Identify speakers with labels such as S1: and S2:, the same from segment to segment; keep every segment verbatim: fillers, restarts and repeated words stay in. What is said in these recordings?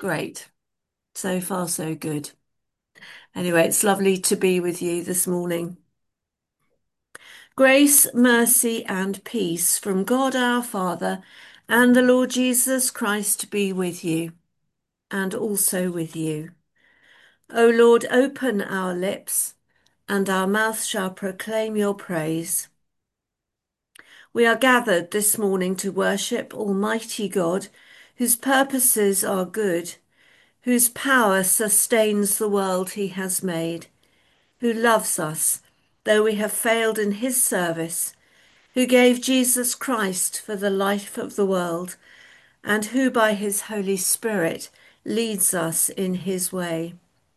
S1: Great. So far, so good. Anyway, it's lovely to be with you this morning. Grace, mercy, and peace from God our Father and the Lord Jesus Christ be with you, and also with you. O Lord, open our lips, and our mouth shall proclaim your praise. We are gathered this morning to worship Almighty God, whose purposes are good, whose power sustains the world he has made, who loves us, though we have failed in his service, who gave Jesus Christ for the life of the world, and who by his Holy Spirit leads us in his way.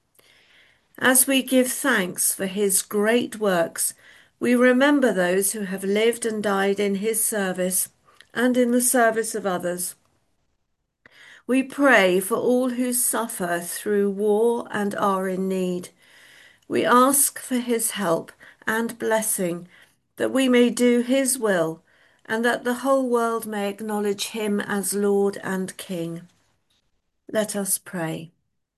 S1: As we give thanks for his great works, we remember those who have lived and died in his service and in the service of others. We pray for all who suffer through war and are in need. We ask for his help and blessing, that we may do his will, and that the whole world may acknowledge him as Lord and King. Let us pray.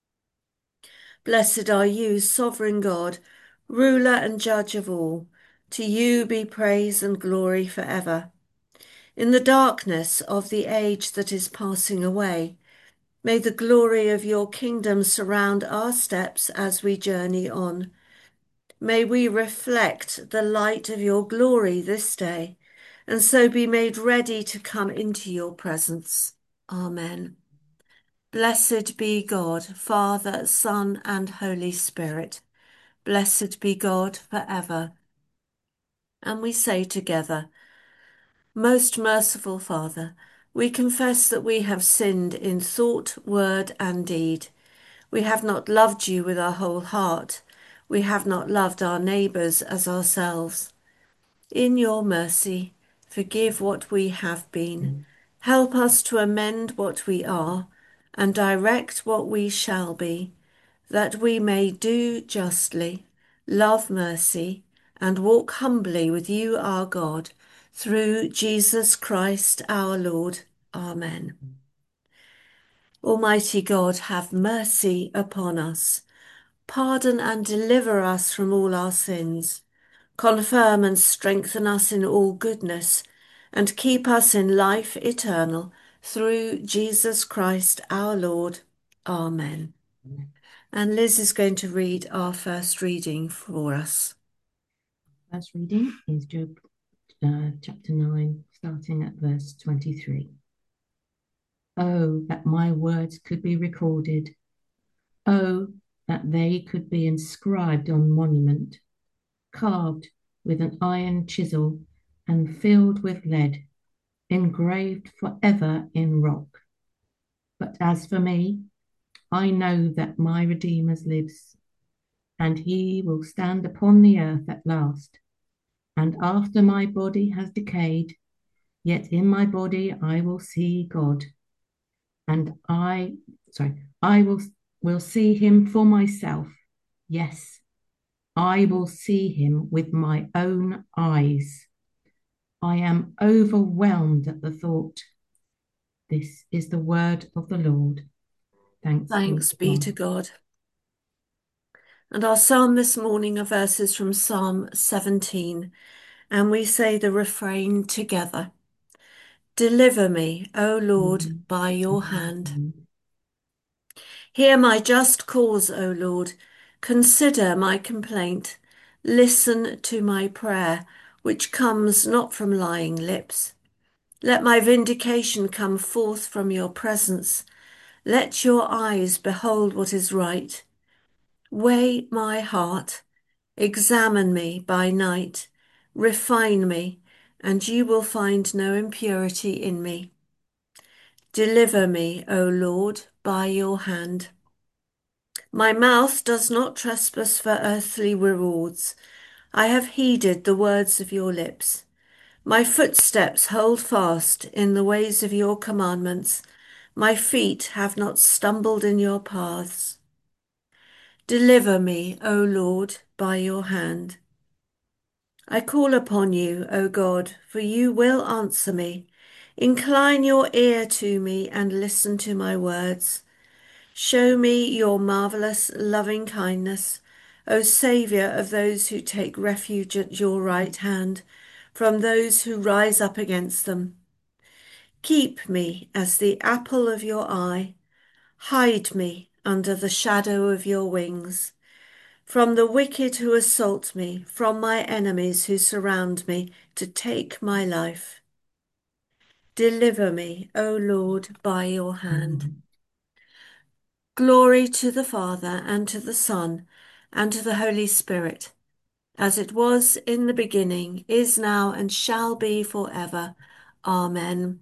S1: Blessed are you, sovereign God, ruler and judge of all. To you be praise and glory forever. In the darkness of the age that is passing away, may the glory of your kingdom surround our steps as we journey on. May we reflect the light of your glory this day, and so be made ready to come into your presence. Amen. Blessed be God, Father, Son, and Holy Spirit. Blessed be God forever. And we say together, Most merciful Father, we confess that we have sinned in thought, word, and deed. We have not loved you with our whole heart. We have not loved our neighbours as ourselves. In your mercy, forgive what we have been. Help us to amend what we are and direct what we shall be, that we may do justly, love mercy, and walk humbly with you, our God, through Jesus Christ our Lord. Amen. Almighty God, have mercy upon us. Pardon and deliver us from all our sins. Confirm and strengthen us in all goodness, and keep us in life eternal, through Jesus Christ our Lord. Amen. And Liz is going to read our first reading for us.
S2: First reading is Job uh, chapter nine, starting at verse twenty-three. Oh, that my words could be recorded. Oh, that they could be inscribed on monument, carved with an iron chisel and filled with lead, engraved forever in rock. But as for me, I know that my Redeemer lives, and he will stand upon the earth at last. And after my body has decayed, yet in my body I will see God, and I, sorry, I will, will see him for myself. Yes, I will see him with my own eyes. I am overwhelmed at the thought. This is the word of the Lord. Thanks be
S1: Thanks
S2: to
S1: be to
S2: God.
S1: God. And our psalm this morning are verses from Psalm seventeen, and we say the refrain together. Deliver me, O Lord, by your hand. Hear my just cause, O Lord. Consider my complaint. Listen to my prayer, which comes not from lying lips. Let my vindication come forth from your presence. Let your eyes behold what is right. Weigh my heart. Examine me by night. Refine me, and you will find no impurity in me. Deliver me, O Lord, by your hand. My mouth does not trespass for earthly rewards. I have heeded the words of your lips. My footsteps hold fast in the ways of your commandments. My feet have not stumbled in your paths. Deliver me, O Lord, by your hand. I call upon you, O God, for you will answer me. Incline your ear to me and listen to my words. Show me your marvelous loving kindness, O Saviour of those who take refuge at your right hand, from those who rise up against them. Keep me as the apple of your eye. Hide me under the shadow of your wings. From the wicked who assault me, from my enemies who surround me to take my life. Deliver me, O Lord, by your hand.
S2: Amen.
S1: Glory to the Father, and to the Son, and to the Holy Spirit, as it was in the beginning, is now, and shall be forever. Amen.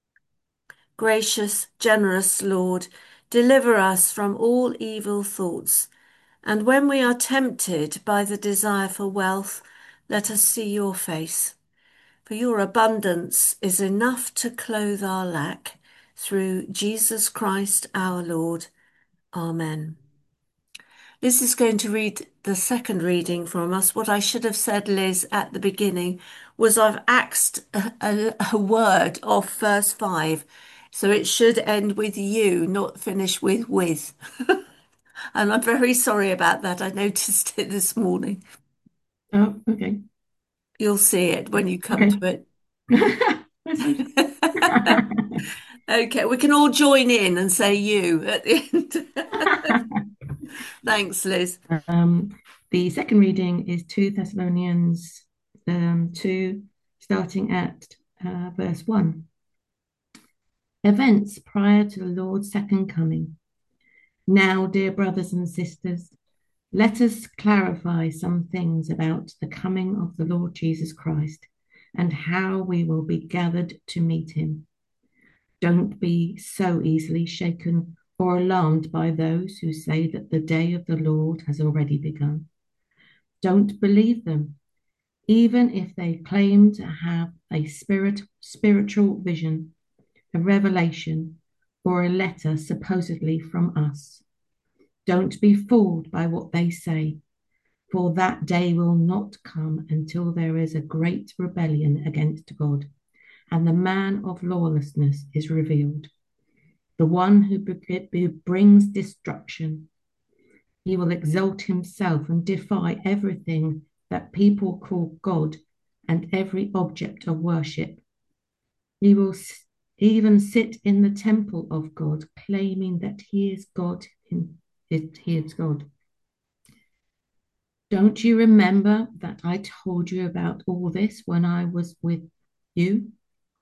S1: Gracious, generous Lord, deliver us from all evil thoughts, and when we are tempted by the desire for wealth, let us see your face. For your abundance is enough to clothe our lack, through Jesus Christ our Lord. Amen. Liz is going to read the second reading from us. What I should have said, Liz, at the beginning was I've axed a, a, a word off verse five. So it should end with you, not finish with with. And I'm very sorry about that. I noticed it this morning.
S2: Oh, okay.
S1: You'll see it when you come
S2: Okay.
S1: to
S2: Okay.
S1: it. Okay, we can all join in and say you at the end. Thanks, Liz.
S2: Um, the second reading is two Thessalonians um, two, starting at uh, verse one. Events prior to the Lord's second coming. Now, dear brothers and sisters, let us clarify some things about the coming of the Lord Jesus Christ and how we will be gathered to meet him. Don't be so easily shaken or alarmed by those who say that the day of the Lord has already begun. Don't believe them, even if they claim to have a spirit, spiritual vision, a revelation, or a letter supposedly from us. Don't be fooled by what they say, for that day will not come until there is a great rebellion against God, and the man of lawlessness is revealed, the one who, who brings destruction. He will exalt himself and defy everything that people call God and every object of worship. He will even sit in the temple of God, claiming that he is God. He is God. Don't you remember that I told you about all this when I was with you?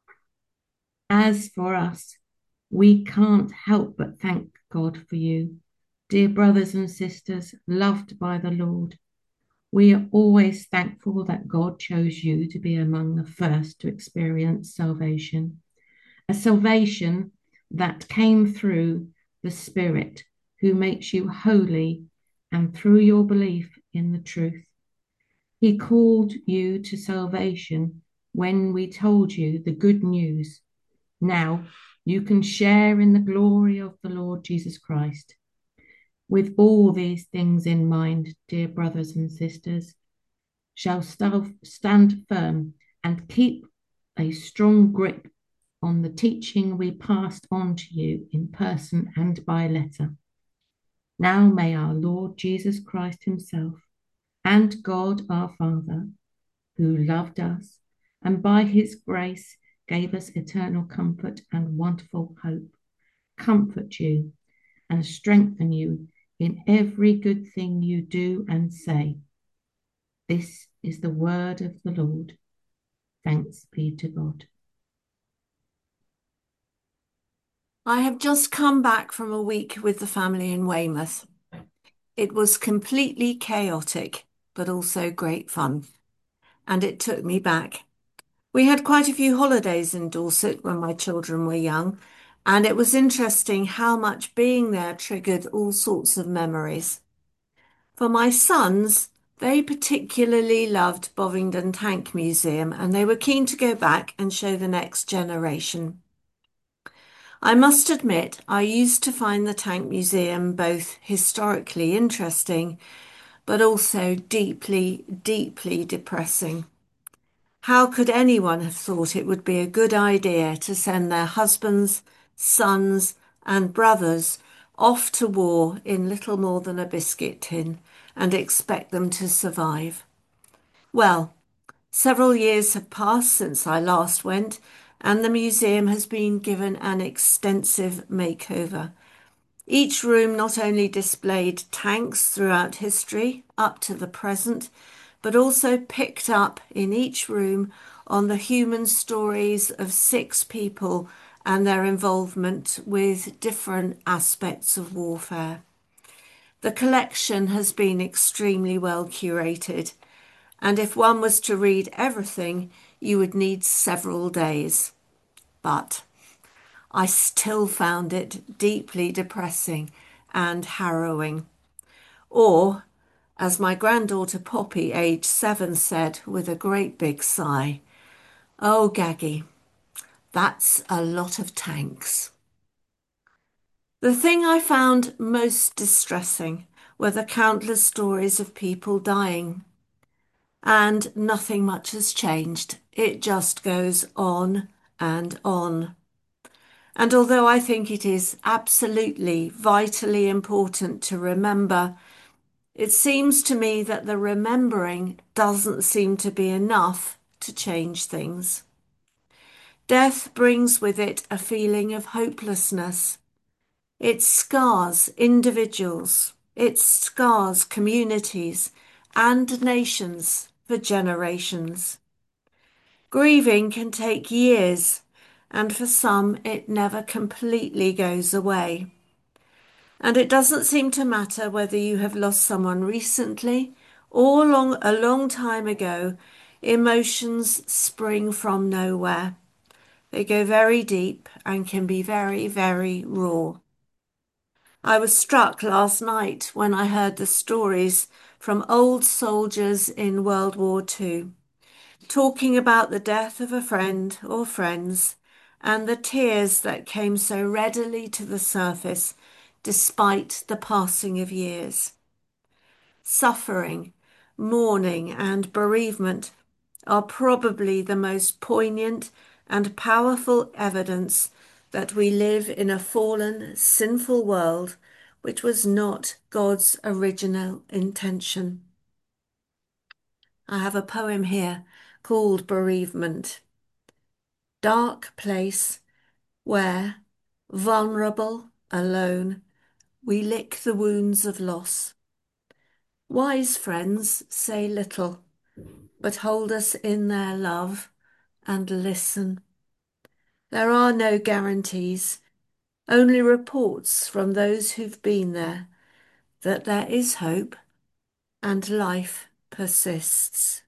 S2: As for us, we can't help but thank God for you, dear brothers and sisters, loved by the Lord. We are always thankful that God chose you to be among the first to experience salvation, a salvation that came through the Spirit who makes you holy and through your belief in the truth. He called you to salvation when we told you the good news. Now you can share in the glory of the Lord Jesus Christ. With all these things in mind, dear brothers and sisters, shall stand firm and keep a strong grip on the teaching we passed on to you in person and by letter. Now may our Lord Jesus Christ himself and God our Father, who loved us and by his grace gave us eternal comfort and wonderful hope, comfort you and strengthen you in every good thing you do and say. This is the word of the Lord. Thanks be to God.
S1: I have just come back from a week with the family in Weymouth. It was completely chaotic, but also great fun, and it took me back. We had quite a few holidays in Dorset when my children were young, and it was interesting how much being there triggered all sorts of memories. For my sons, they particularly loved Bovingdon Tank Museum, and they were keen to go back and show the next generation. I must admit, I used to find the Tank Museum both historically interesting, but also deeply, deeply depressing. How could anyone have thought it would be a good idea to send their husbands, sons, and brothers off to war in little more than a biscuit tin and expect them to survive. Well, several years have passed since I last went, and the museum has been given an extensive makeover. Each room not only displayed tanks throughout history up to the present, but also picked up in each room on the human stories of six people and their involvement with different aspects of warfare. The collection has been extremely well curated, and if one was to read everything, you would need several days. But I still found it deeply depressing and harrowing. Or, as my granddaughter Poppy, aged seven, said with a great big sigh, "Oh, Gaggy, that's a lot of tanks." The thing I found most distressing were the countless stories of people dying. And nothing much has changed. It just goes on and on. And although I think it is absolutely vitally important to remember, it seems to me that the remembering doesn't seem to be enough to change things. Death brings with it a feeling of hopelessness. It scars individuals, it scars communities and nations for generations. Grieving can take years, and for some it never completely goes away. And it doesn't seem to matter whether you have lost someone recently or long, a long time ago, emotions spring from nowhere. They go very deep and can be very, very raw. I was struck last night when I heard the stories from old soldiers in World War Two, talking about the death of a friend or friends and the tears that came so readily to the surface despite the passing of years. Suffering, mourning, and bereavement are probably the most poignant and powerful evidence that we live in a fallen, sinful world which was not God's original intention. I have a poem here called Bereavement. Dark place where, vulnerable, alone, we lick the wounds of loss. Wise friends say little, but hold us in their love and listen. There are no guarantees, only reports from those who've been there that there is hope and life persists.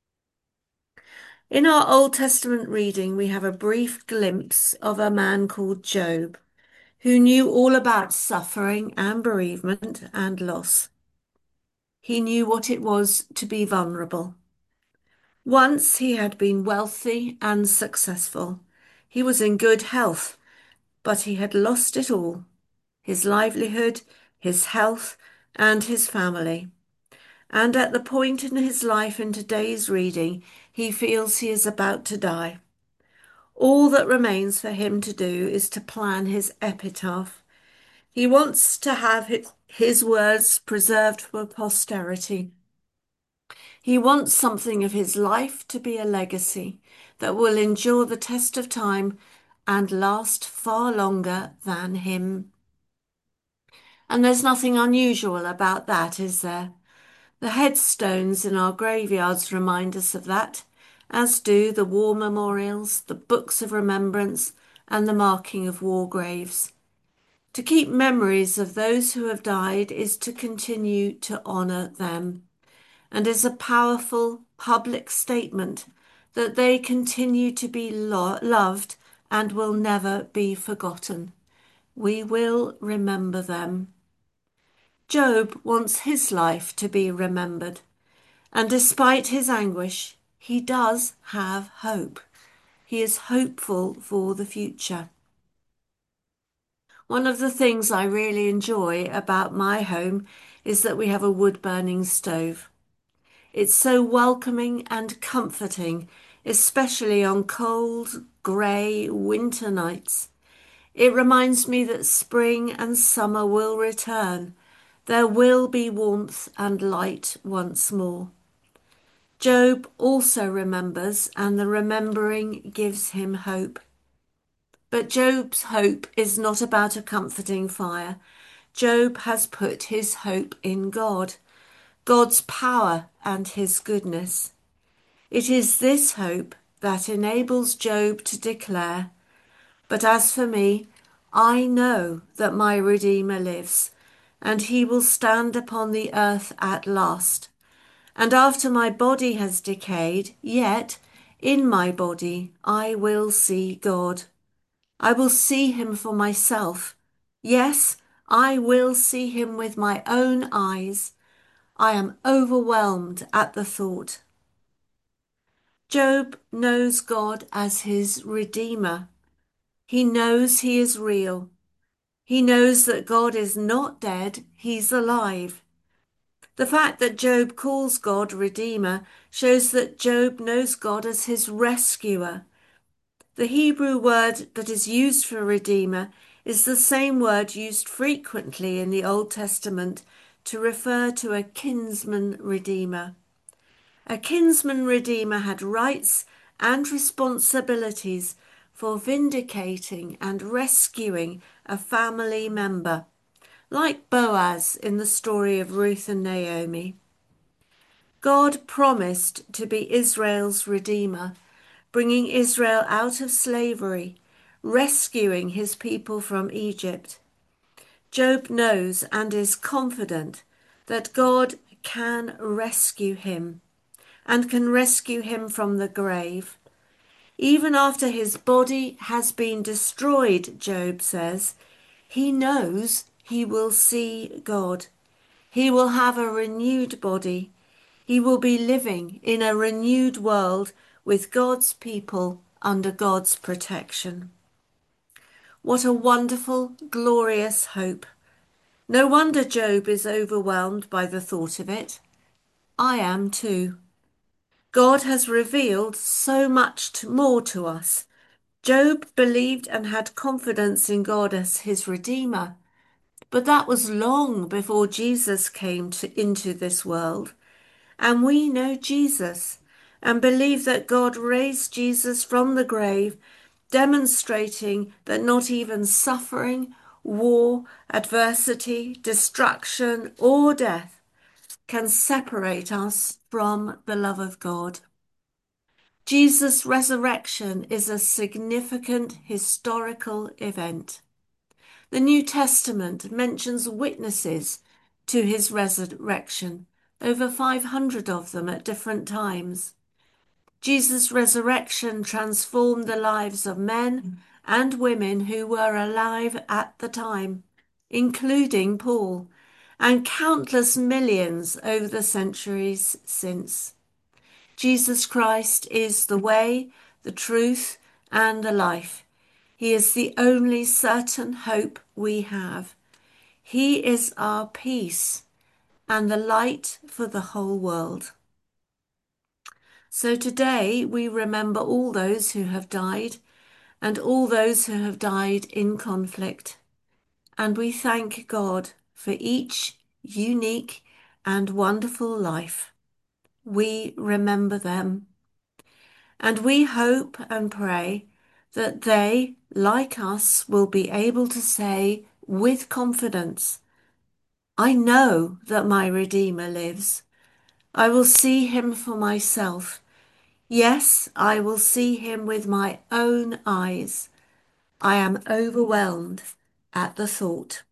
S1: In our Old Testament reading, we have a brief glimpse of a man called Job, who knew all about suffering and bereavement and loss. He knew what it was to be vulnerable. Once he had been wealthy and successful. He was in good health, but he had lost it all: his livelihood, his health, and his family. And at the point in his life in today's reading, he feels he is about to die. All that remains for him to do is to plan his epitaph. He wants to have his, his words preserved for posterity. He wants something of his life to be a legacy that will endure the test of time and last far longer than him. And there's nothing unusual about that, is there? The headstones in our graveyards remind us of that, as do the war memorials, the books of remembrance, and the marking of war graves. To keep memories of those who have died is to continue to honour them, and is a powerful public statement that they continue to be lo- loved and will never be forgotten. We will remember them. Job wants his life to be remembered, and despite his anguish, he does have hope. He is hopeful for the future. One of the things I really enjoy about my home is that we have a wood-burning stove. It's so welcoming and comforting, especially on cold, grey winter nights. It reminds me that spring and summer will return. There will be warmth and light once more. Job also remembers, and the remembering gives him hope. But Job's hope is not about a comforting fire. Job has put his hope in God, God's power and his goodness. It is this hope that enables Job to declare, "But as for me, I know that my Redeemer lives, and he will stand upon the earth at last. And after my body has decayed, yet in my body I will see God. I will see him for myself. Yes, I will see him with my own eyes. I am overwhelmed at the thought." Job knows God as his Redeemer. He knows he is real. He knows that God is not dead, he's alive. The fact that Job calls God Redeemer shows that Job knows God as his rescuer. The Hebrew word that is used for Redeemer is the same word used frequently in the Old Testament to refer to a kinsman redeemer. A kinsman redeemer had rights and responsibilities for vindicating and rescuing a family member, like Boaz in the story of Ruth and Naomi. God promised to be Israel's redeemer, bringing Israel out of slavery, rescuing his people from Egypt. Job knows and is confident that God can rescue him and can rescue him from the grave. Even after his body has been destroyed, Job says, he knows he will see God. He will have a renewed body. He will be living in a renewed world with God's people under God's protection. What a wonderful, glorious hope. No wonder Job is overwhelmed by the thought of it. I am too. God has revealed so much more to us. Job believed and had confidence in God as his Redeemer, but that was long before Jesus came to, into this world. And we know Jesus and believe that God raised Jesus from the grave, demonstrating that not even suffering, war, adversity, destruction, or death can separate us from the love of God. Jesus' resurrection is a significant historical event. The New Testament mentions witnesses to his resurrection, over five hundred of them at different times. Jesus' resurrection transformed the lives of men and women who were alive at the time, including Paul, and countless millions over the centuries since. Jesus Christ is the way, the truth, and the life. He is the only certain hope we have. He is our peace and the light for the whole world. So today we remember all those who have died and all those who have died in conflict. And we thank God for each unique and wonderful life. We remember them. And we hope and pray that they, like us, will be able to say with confidence, "I know that my Redeemer lives. I will see him for myself. Yes, I will see him with my own eyes. I am overwhelmed at the thought."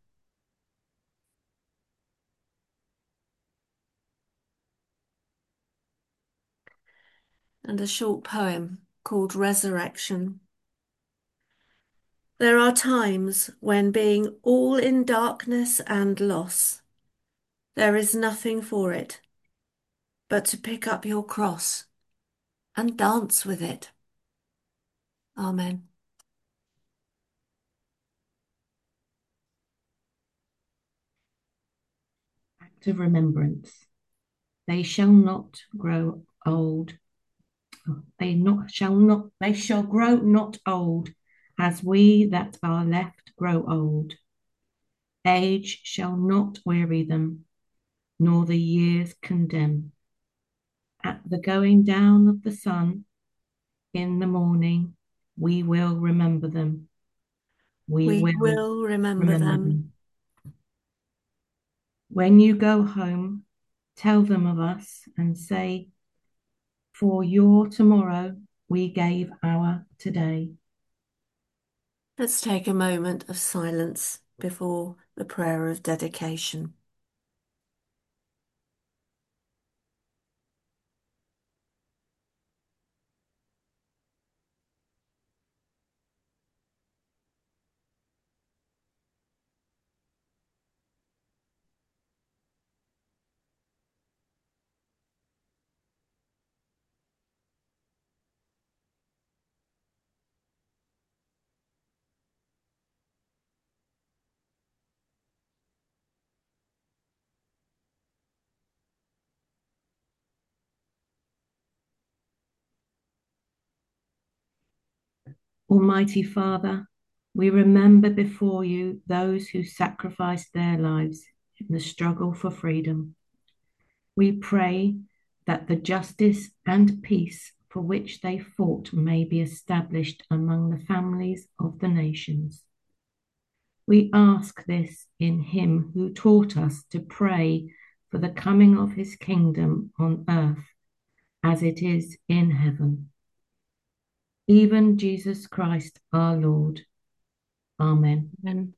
S1: And a short poem called Resurrection. There are times when, being all in darkness and loss, there is nothing for it but to pick up your cross and dance with it. Amen.
S2: Act of remembrance. They shall not grow old. They not shall not. They shall grow not old as we that are left grow old. Age shall not weary them, nor the years condemn. At the going down of the sun in the morning, we will remember them. We
S1: We
S2: will
S1: will remember
S2: remember
S1: them.
S2: them. When you go home, tell them of us and say, for your tomorrow we gave our today.
S1: Let's take a moment of silence before the prayer of dedication.
S2: Almighty Father, we remember before you those who sacrificed their lives in the struggle for freedom. We pray that the justice and peace for which they fought may be established among the families of the nations. We ask this in him who taught us to pray for the coming of his kingdom on earth as it is in heaven. Even Jesus Christ our Lord. Amen.
S1: Amen.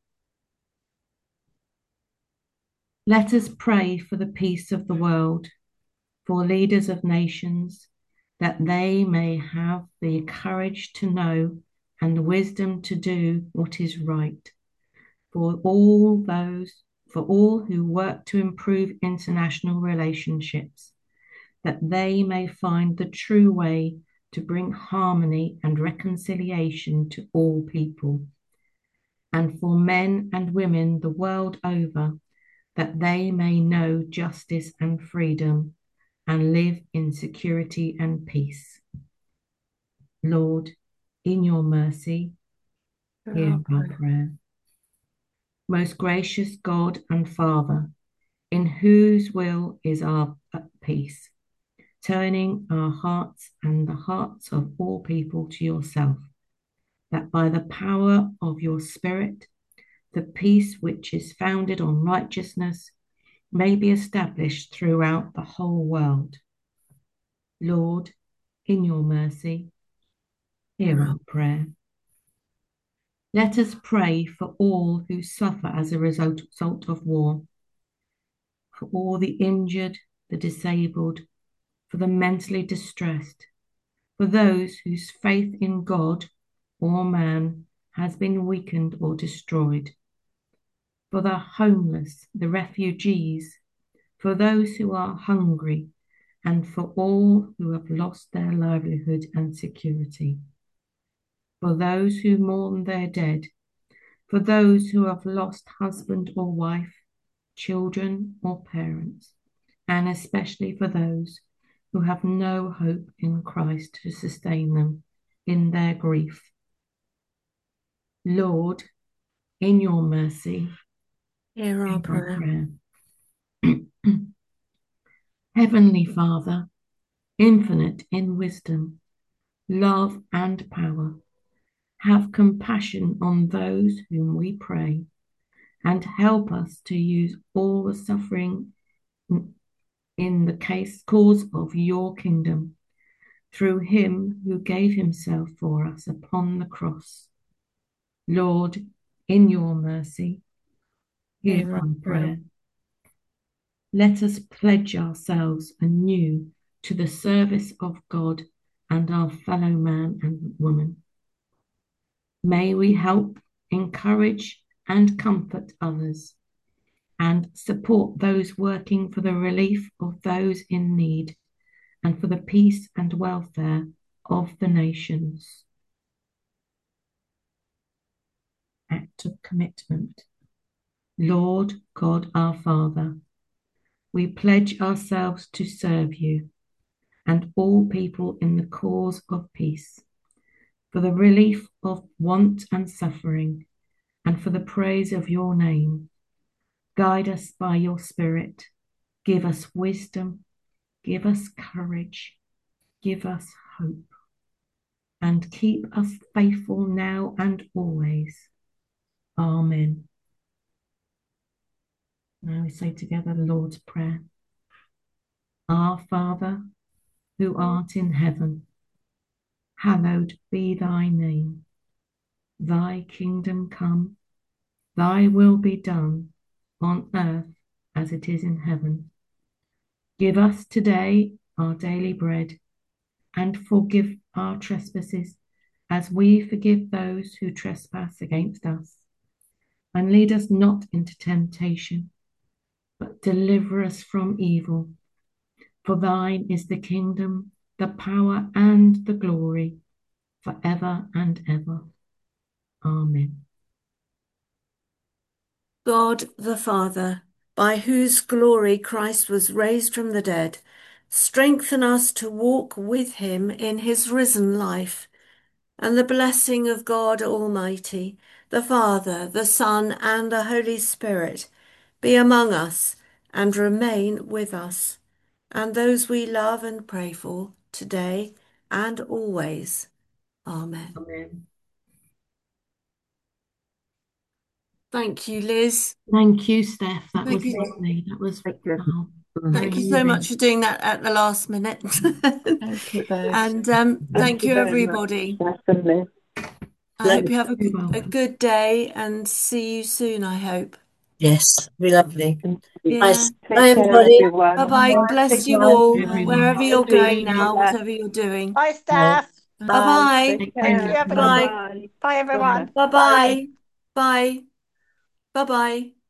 S2: Let us pray for the peace of the world, for leaders of nations, that they may have the courage to know and the wisdom to do what is right, for all those, for all who work to improve international relationships, that they may find the true way to bring harmony and reconciliation to all people, and for men and women the world over, that they may know justice and freedom and live in security and peace. Lord, in your mercy,
S1: For
S2: hear
S1: our
S2: our
S1: prayer.
S2: prayer. Most gracious God and Father, in whose will is our peace, turning our hearts and the hearts of all people to yourself, that by the power of your Spirit, the peace which is founded on righteousness may be established throughout the whole world. Lord, in your mercy, hear
S1: For
S2: our prayer. Let us pray for all who suffer as a result of war, for all the injured, the disabled, for the mentally distressed, for those whose faith in God or man has been weakened or destroyed, for the homeless, the refugees, for those who are hungry, and for all who have lost their livelihood and security, for those who mourn their dead, for those who have lost husband or wife, children or parents, and especially for those who have no hope in Christ to sustain them in their grief. Lord, in your mercy,
S1: hear
S2: hear
S1: our
S2: our
S1: prayer.
S2: prayer. Heavenly Father, infinite in wisdom, love, and power, have compassion on those whom we pray, and help us to use all the suffering in the case cause of your kingdom, through him who gave himself for us upon the cross. Lord, in your mercy, hear
S1: Hear our
S2: our
S1: prayer.
S2: prayer. Let us pledge ourselves anew to the service of God and our fellow man and woman. May we help, encourage, and comfort others, and support those working for the relief of those in need and for the peace and welfare of the nations. Act of commitment. Lord God our Father, we pledge ourselves to serve you and all people in the cause of peace, for the relief of want and suffering, and for the praise of your name. Guide us by your Spirit. Give us wisdom. Give us courage. Give us hope. And keep us faithful now and always. Amen. Now we say together the Lord's Prayer. Our Father, who art in heaven, hallowed be thy name. Thy kingdom come, thy will be done on earth as it is in heaven. Give us today our daily bread, and forgive our trespasses as we forgive those who trespass against us. And lead us not into temptation, but deliver us from evil. For thine is the kingdom, the power, and the glory, forever and ever. Amen.
S1: God the Father, by whose glory Christ was raised from the dead, strengthen us to walk with him in his risen life. And the blessing of God Almighty, the Father, the Son, and the Holy Spirit be among us and remain with us, and those we love and pray for today and always. Amen.
S2: Amen.
S1: Thank you, Liz.
S2: Thank you, Steph. That
S1: Thank
S2: was
S1: you.
S2: lovely. That was
S3: Thank you.
S2: oh, very
S1: Thank you so much
S2: moving.
S1: for doing that at the last minute.
S3: Thank you both.
S1: And um,
S3: Thank
S1: thank
S3: you
S1: you,
S3: very much,
S1: everybody.
S3: definitely.
S1: I
S3: Love
S1: hope you have a,
S2: You're
S1: g- a
S2: welcome.
S1: good day and see you soon, I hope.
S4: Yes, be lovely.
S3: you.
S4: Bye,
S1: Yeah.
S4: bye
S3: Take care,
S4: everybody.
S1: Bye
S3: everyone.
S1: bye.
S4: Bye,
S1: Bless you
S4: everyone.
S1: all,
S2: Everyone.
S1: wherever
S3: Bye,
S1: you're going
S3: Jean.
S1: now,
S3: Bye.
S1: whatever you're doing.
S5: Bye,
S4: Bye.
S5: Steph.
S1: Bye
S4: Bye.
S1: bye.
S3: Take
S5: Thank you,
S3: care.
S2: Bye.
S5: everyone.
S1: Bye.
S3: Bye-bye.
S5: Bye,
S3: Bye.
S5: everyone.
S1: Bye
S5: Bye.
S1: bye. Bye. Bye bye.